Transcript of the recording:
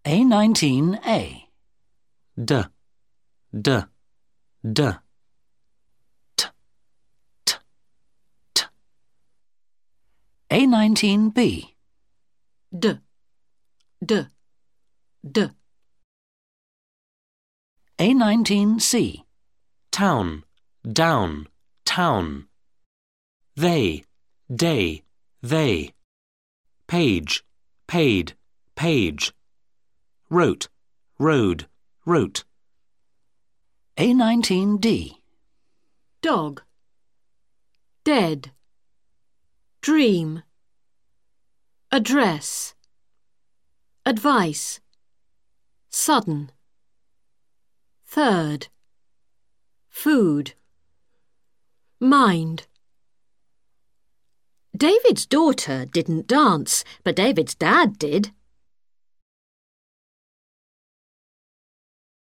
A19A. D, D, D. T, T, T. A19B. D, D, D. A19C. Town, down, town. They, day, they. Page, paid, page. Wrote, road, wrote. A19D. Dog, dead. Dream, address. Advice, sudden. Third, food. Mind. David's daughter didn't dance, but David's dad did.